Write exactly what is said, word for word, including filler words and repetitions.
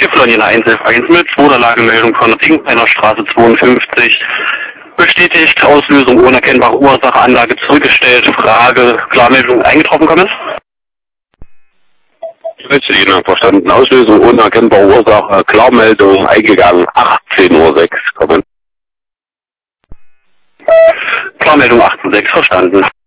Hier Florian eins elf eins mit zweiter Lagemeldung von Ringpeiner Straße zweiundfünfzig. Bestätigt, Auslösung unerkennbare Ursache, Anlage zurückgestellt, Frage, Klarmeldung eingetroffen, kommen? Richtig, genau, verstanden. Auslösung unerkennbare Ursache, Klarmeldung eingegangen, achtzehn Uhr sechs, kommen. Klarmeldung achtzehn Uhr sechs, verstanden.